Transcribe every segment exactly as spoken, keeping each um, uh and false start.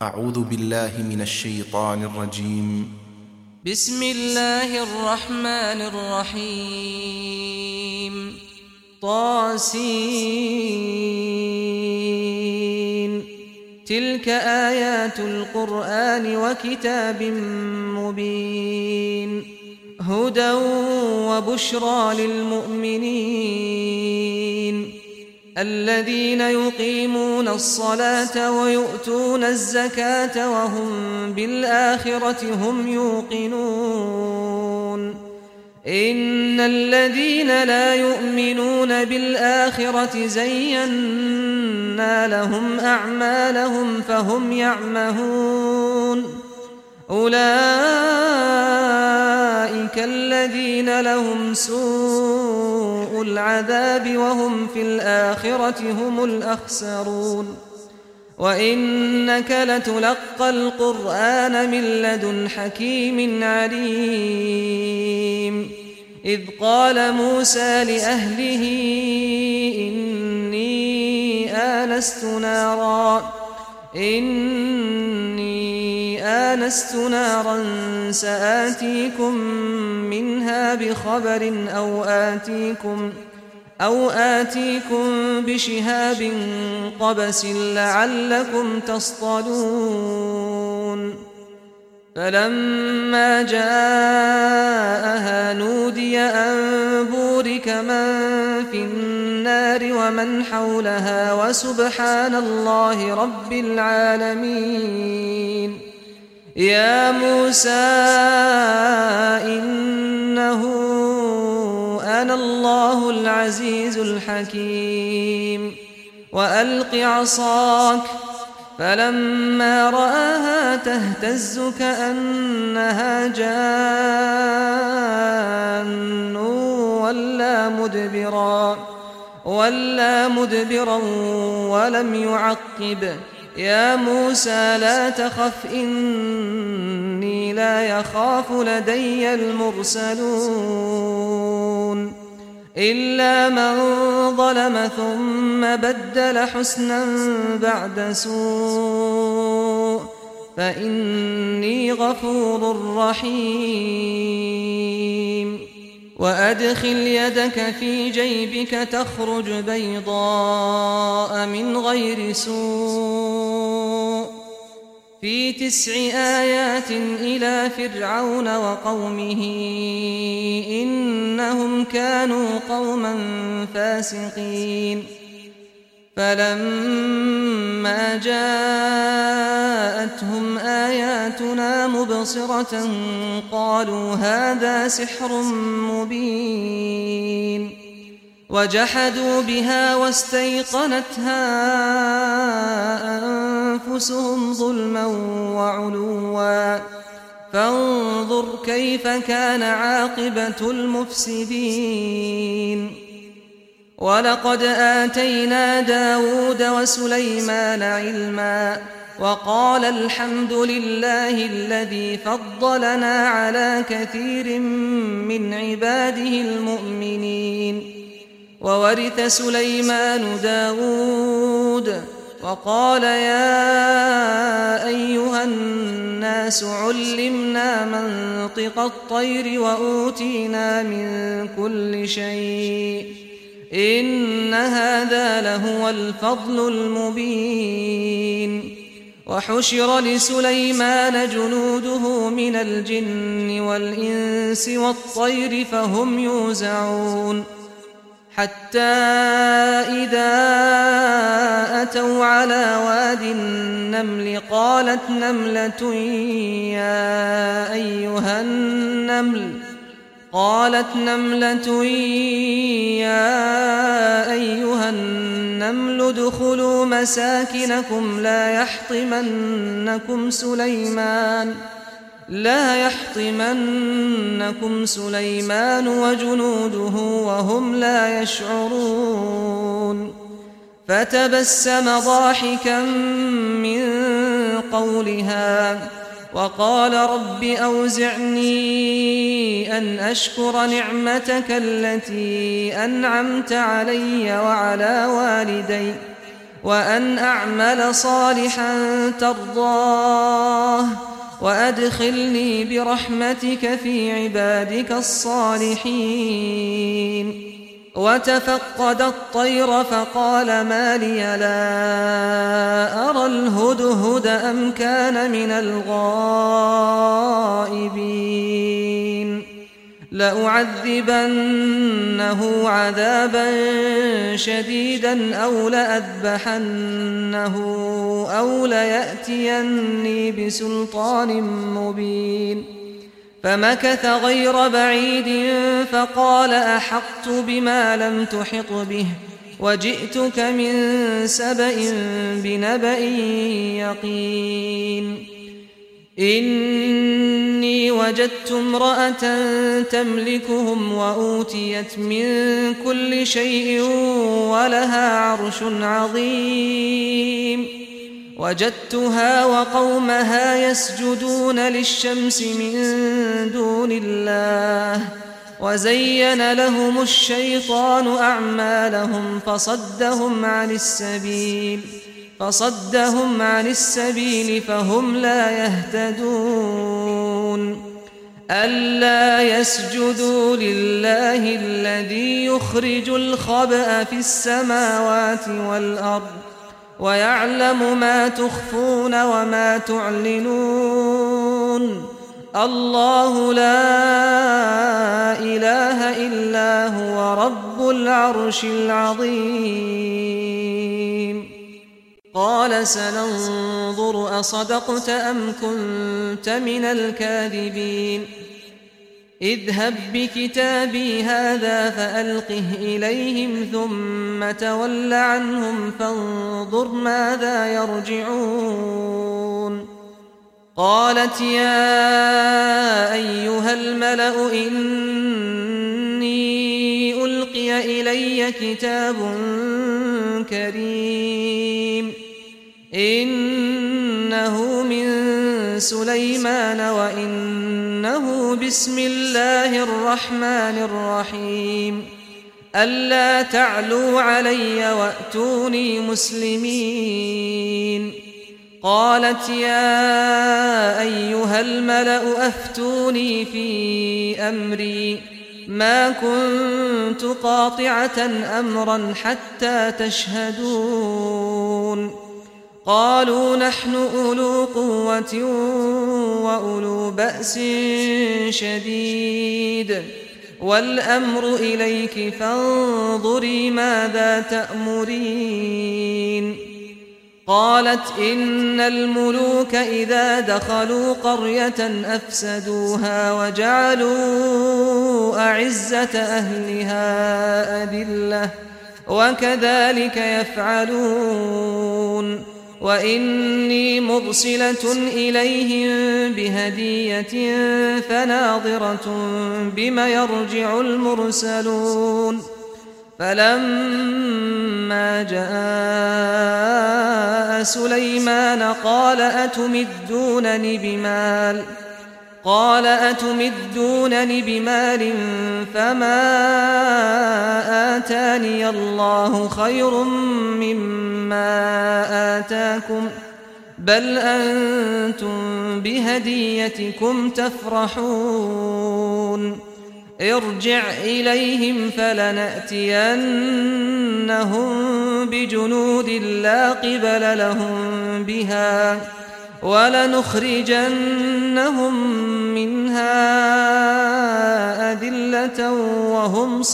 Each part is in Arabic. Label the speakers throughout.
Speaker 1: أعوذ بالله من الشيطان الرجيم.
Speaker 2: بسم الله الرحمن الرحيم. طاسين. تلك آيات القرآن وكتاب مبين، هدى وبشرى للمؤمنين الذين يقيمون الصلاة ويؤتون الزكاة وهم بالآخرة هم يوقنون. إن الذين لا يؤمنون بالآخرة زينا لهم أعمالهم فهم يعمهون. أولئك الذين لهم سوء العذاب وهم في الآخرة هم الأخسرون. وإنك لتلقى القرآن من لدن حكيم عليم. إذ قال موسى لأهله إني آنست نارا إني آنست نارا سآتيكم منها بخبر أو آتيكم أو آتيكم بشهاب قبس لعلكم تصطلون. فلما جاءها نودي أن بورك من في النار ومن حولها وسبحان الله رب العالمين. يا موسى إنه أنا الله العزيز الحكيم. وألق عصاك. فلما رآها تهتز كأنها جان ولا مدبرا ولا مدبرا ولم يعقب. يا موسى لا تخف إني لا يخاف لدي المرسلون. إلا من ظلم ثم بدل حسنا بعد سوء فإني غفور رحيم. وأدخل يدك في جيبك تخرج بيضاء من غير سوء في تسع آيات إلى فرعون وقومه إنهم كانوا قوما فاسقين. فلما جاءتهم آياتنا مبصرة قالوا هذا سحر مبين. وجحدوا بها واستيقنتها أنفسهم ظلما وعلوا فانظر كيف كان عاقبة المفسدين. ولقد آتينا داود وسليمان علما وقال الحمد لله الذي فضلنا على كثير من عباده المؤمنين. وورث سليمان داود وقال يا أيها الناس علمنا منطق الطير وأوتينا من كل شيء إن هذا لهو الفضل المبين. وحشر لسليمان جنوده من الجن والإنس والطير فهم يوزعون. حتى إذا أتوا على واد النمل قالت نملة يا أيها النمل قالت نملة يا أيها النمل ادخلوا مساكنكم لا يحطمنكم سليمان لا يحطمنكم سليمان وجنوده وهم لا يشعرون. فتبسم ضاحكا من قولها وقال رب أوزعني أن أشكر نعمتك التي أنعمت علي وعلى والدي وأن أعمل صالحا ترضاه وأدخلني برحمتك في عبادك الصالحين. وتفقد الطير فقال ما لي لا أرى الهدهد أم كان من الغائبين لأعذبنه عذابا شديدا أو لأذبحنه أو ليأتيني بسلطان مبين. فمكث غير بعيد فقال أحطت بما لم تحط به وجئتك من سبأ بنبأ يقين. إني وجدت امرأة تملكهم وأوتيت من كل شيء ولها عرش عظيم. وجدتها وقومها يسجدون للشمس من دون الله وزين لهم الشيطان أعمالهم فصدهم عن السبيل فصدهم عن السبيل فهم لا يهتدون. ألا يسجدوا لله الذي يخرج الخبأ في السماوات والأرض ويعلم ما تخفون وما تعلنون. الله لا إله إلا هو رب العرش العظيم. قال سننظر أصدقت أم كنت من الكاذبين. اذهب بكتابي هذا فألقه إليهم ثم تول عنهم فانظر ماذا يرجعون. قالت يا أيها الملأ إني ألقي إلي كتاب كريم إنه من سليمان وإنه بسم الله الرحمن الرحيم. ألا تعلوا علي وأتوني مسلمين. قالت يا أيها الملأ أفتوني في أمري ما كنت قاطعة أمرا حتى تشهدون. قالوا نحن أولو قوة وأولو بأس شديد والأمر إليك فانظري ماذا تأمرين. قالت إن الملوك إذا دخلوا قرية أفسدوها وجعلوا أعزة أهلها أذلة وكذلك يفعلون. وإني مرسلة إليهم بهدية فناظرة بما يرجع المرسلون. فلما جاء سليمان قال أتمدونني بمال قال أتمدونني بمال فما آتاني الله خير مما آتاكم بل أنتم بهديتكم تفرحون. ارجع إليهم فلنأتينهم بجنود لا قبل لهم بها ولنخرجنهم منها أذلة وهم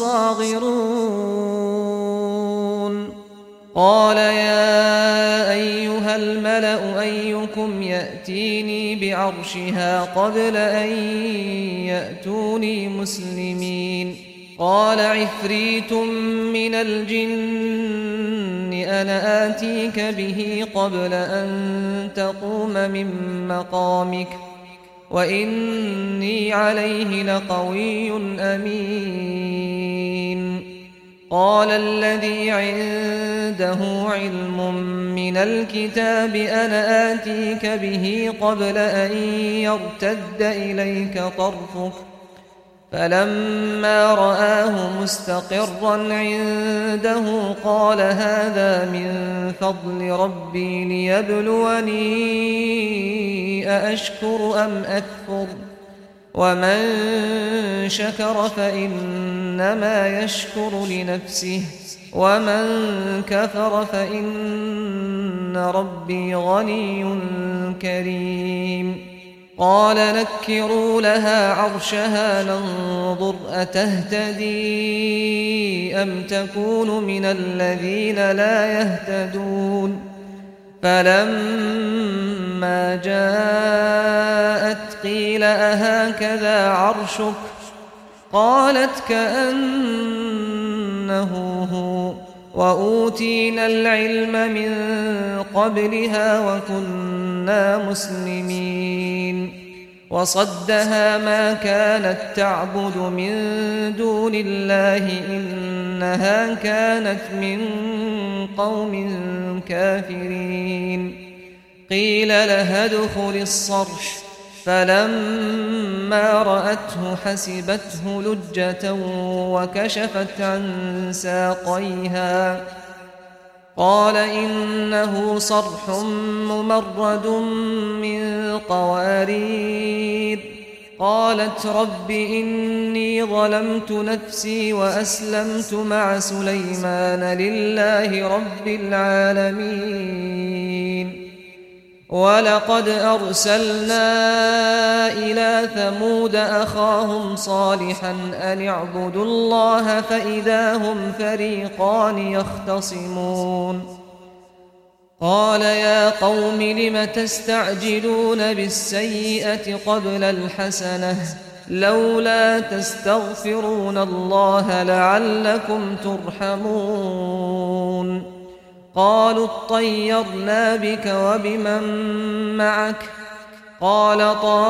Speaker 2: صاغرون. قال يا أيها الملأ أيكم يأتيني بعرشها قبل أن يأتوني مسلمين. قال عفريت من الجن أنا آتيك به قبل أن تقوم من مقامك وإني عليه لقوي أمين. قال الذي عنده علم من الكتاب أنا آتيك به قبل أن يرتد إليك طرفك فلما رآه مستقرا عنده قال هذا من فضل ربي ليبلوني أأشكر أم أكفر ومن شكر فإنما يشكر لنفسه ومن كفر فإن ربي غني كريم قال نكروا لها عرشها ننظر أتهتدي أم تكون من الذين لا يهتدون فلما جاءت قيل أهكذا عرشك قالت كأنه هو وأوتينا العلم من قبلها وكنا مسلمين وصدها ما كانت تعبد من دون الله إنها كانت من قوم كافرين قيل لها ادخل الصرح فلما رأته حسبته لجة وكشفت عن ساقيها قال إنه صرح ممرد من قوارير قالت رب إني ظلمت نفسي وأسلمت مع سليمان لله رب العالمين ولقد أرسلنا إلى ثمود أخاهم صالحا أن اعبدوا الله فإذا هم فريقان يختصمون قال يا قوم لم تستعجلون بالسيئة قبل الحسنة لولا تستغفرون الله لعلكم ترحمون قالوا اطيرنا بك وبمن معك قال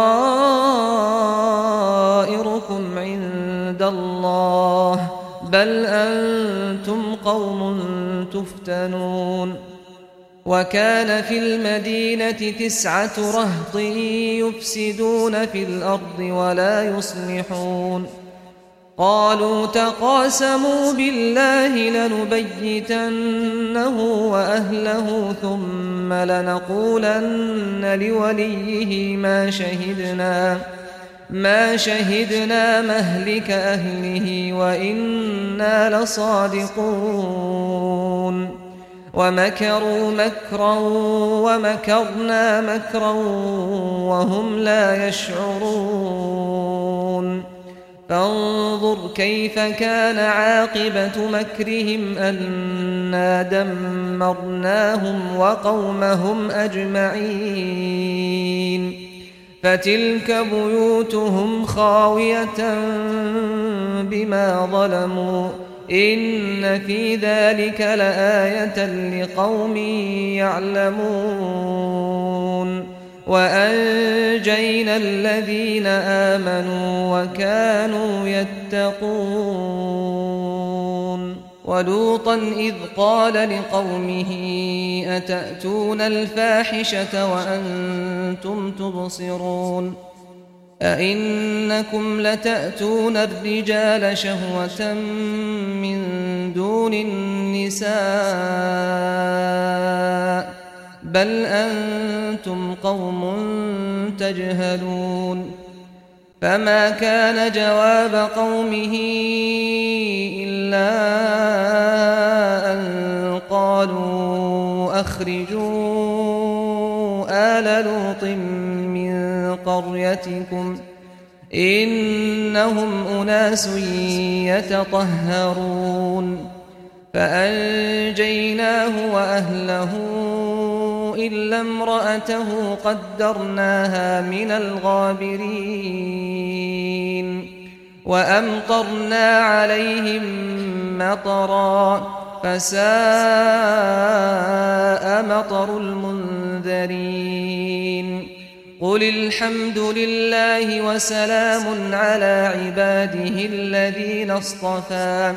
Speaker 2: طائركم عند الله بل أنتم قوم تفتنون وكان في المدينة تسعة رهط يفسدون في الأرض ولا يصلحون قالوا تقاسموا بالله لنبيتنه وأهله ثم لنقولن لوليه ما شهدنا ما شهدنا مهلك أهله وإنا لصادقون ومكروا مكرا ومكرنا مكرا وهم لا يشعرون فانظر كيف كان عاقبة مكرهم أنا دمرناهم وقومهم أجمعين فتلك بيوتهم خاوية بما ظلموا إن في ذلك لآية لقوم يعلمون وأنجينا الذين آمنوا وكانوا يتقون ولوطا إذ قال لقومه أتأتون الفاحشة وأنتم تبصرون أئنكم لتأتون الرجال شهوة من دون النساء بل أنتم قوم تجهلون فما كان جواب قومه إلا أن قالوا أخرجوا آل لوط من قريتكم إنهم أناس يتطهرون فأنجيناه وأهله إلا امرأته قدرناها من الغابرين وأمطرنا عليهم مطرا فساء مطر المنذرين قل الحمد لله وسلام على عباده الذين اصطفى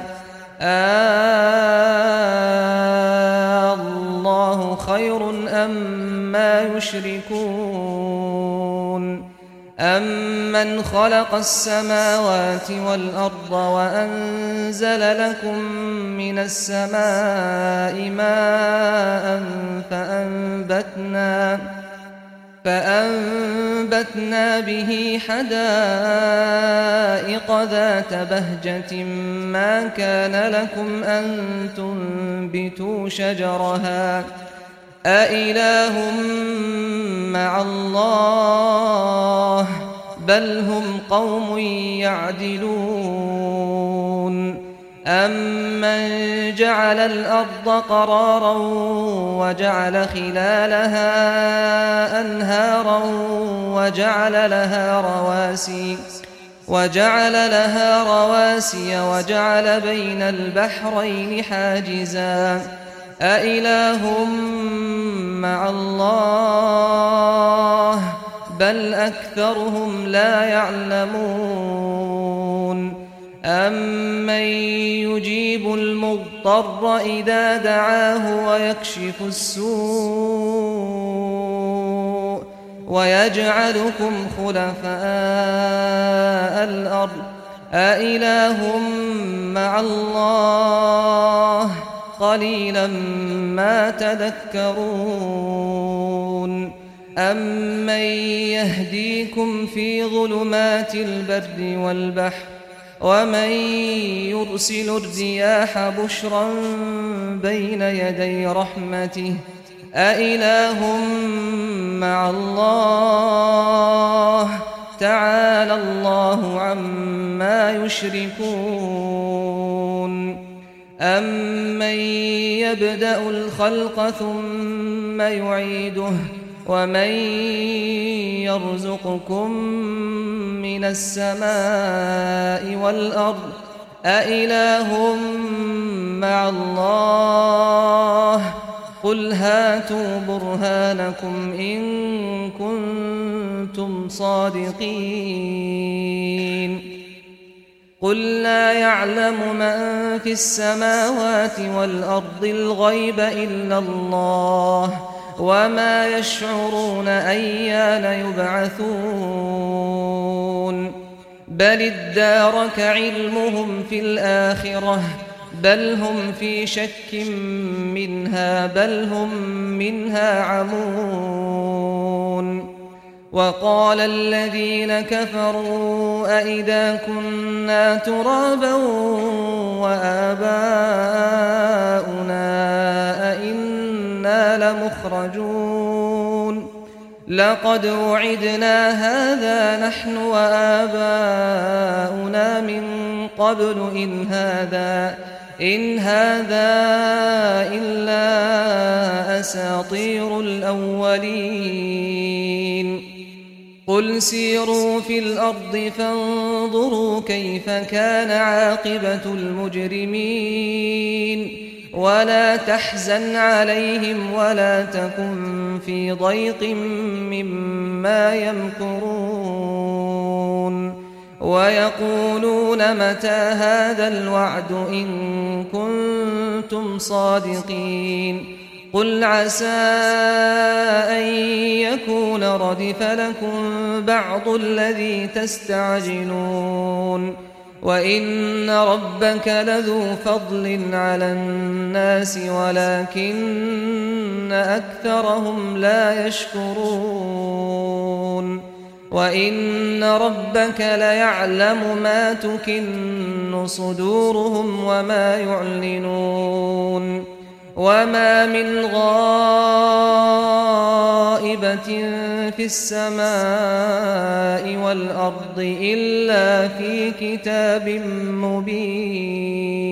Speaker 2: آه الله خير أم ما يشركون أَمَّنْ خَلَقَ السَّمَاوَاتِ وَالْأَرْضَ وَأَنزَلَ لَكُم مِّنَ السَّمَاءِ مَاءً فَأَنبَتْنَا فَأَنبَتْنَا بِهِ حَدَائِقَ ذَاتَ بَهْجَةٍ مَّا كَانَ لَكُمْ أَن تُنبِتُوا شَجَرَهَا أَإِلَٰهٌ مَّعَ اللَّهِ بَلْ هُمْ قَوْمٌ يَعْدِلُونَ أَمَّن جَعَلَ الْأَرْضَ قَرَارًا وَجَعَلَ خِلَالَهَا أَنْهَارًا وَجَعَلَ لَهَا رَوَاسِيَ وَجَعَلَ لَهَا رَوَاسِيَ وَجَعَلَ بَيْنَ الْبَحْرَيْنِ حَاجِزًا أَإِلَٰهٌ مَّعَ اللَّهِ بَلْ أَكْثَرُهُمْ لَا يَعْلَمُونَ أَمَّن يُجِيبُ الْمُضْطَرَّ إِذَا دَعَاهُ وَيَكْشِفُ السُّوءَ وَيَجْعَلُكُمْ خُلَفَاءَ الْأَرْضِ أَإِلَٰهٌ مَّعَ اللَّهِ قَلِيلًا مَّا تَذَكَّرُونَ أَمَّن يَهْدِيكُمْ فِي ظُلُمَاتِ الْبَرِّ وَالْبَحْرِ وَمَن يُرْسِلُ الرِّيَاحَ بُشْرًا بَيْنَ يَدَيْ رَحْمَتِهِ أَإِلَٰهٌ مَّعَ اللَّهِ تَعَالَى اللَّهُ عَمَّا يُشْرِكُونَ أَمَّن يَبْدَأُ الْخَلْقَ ثُمَّ يُعِيدُهُ وَمَن يَرْزُقُكُم مِّنَ السَّمَاءِ وَالْأَرْضِ أَإِلَٰهٌ مَّعَ اللَّهِ قُلْ هَاتُوا بُرْهَانَكُمْ إِن كُنتُمْ صَادِقِينَ قُل لَّا يَعْلَمُ مَن فِي السَّمَاوَاتِ وَالْأَرْضِ الْغَيْبَ إِلَّا اللَّهُ وَمَا يَشْعُرُونَ أَيَّانَ يُبْعَثُونَ بَلِ ادَّارَكَ عِلْمُهُمْ فِي الْآخِرَةِ بَلْ هُمْ فِي شَكٍّ مِّنْهَا بَلْ هُم مِّنْهَا عَمُونَ وَقَالَ الَّذِينَ كَفَرُوا أَإِذَا كُنَّا تُرَابًا وَآبَاؤُنَا أَإِنَّا لَمُخْرَجُونَ لَقَدْ وُعِدْنَا هَٰذَا نَحْنُ وَآبَاؤُنَا مِن قَبْلُ إِنْ هَٰذَا إِنْ هَٰذَا إِلَّا أَسَاطِيرُ الْأَوَّلِينَ قُلْ سِيرُوا فِي الْأَرْضِ فَانظُرُوا كَيْفَ كَانَ عَاقِبَةُ الْمُجْرِمِينَ وَلَا تَحْزَنْ عَلَيْهِمْ وَلَا تَكُنْ فِي ضَيْقٍ مِّمَّا يَمْكُرُونَ وَيَقُولُونَ مَتَىٰ هَٰذَا الْوَعْدُ إِن كُنتُمْ صَادِقِينَ قُلْ عَسَىٰ أَن يَكُونَ رَدِفَ لَكُم بَعْضُ الَّذِي تَسْتَعْجِلُونَ وَإِنَّ رَبَّكَ لَذُو فَضْلٍ عَلَى النَّاسِ وَلَٰكِنَّ أَكْثَرَهُمْ لَا يَشْكُرُونَ وَإِنَّ رَبَّكَ لَيَعْلَمُ مَا تُكِنُّ صُدُورُهُمْ وَمَا يُعْلِنُونَ وَمَا مِنْ غَائِبَةٍ فِي السَّمَاءِ وَالْأَرْضِ إِلَّا فِي كِتَابٍ مُّبِينٍ